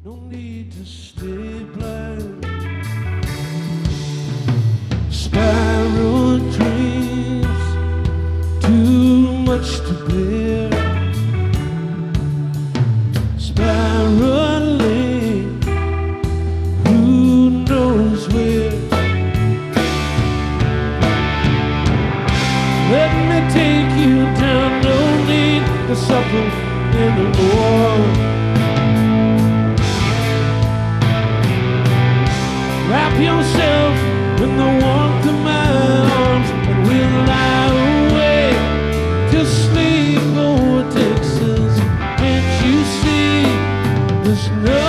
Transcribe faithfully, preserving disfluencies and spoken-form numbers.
No need to stay blind. Spiral dreams, too much to bear. Spiraling, who knows where? Let me take you down, no need to suffer anymore. Wrap yourself in the warmth of my arms, and we'll lie awake to sleep over Texas. Can't you see there's no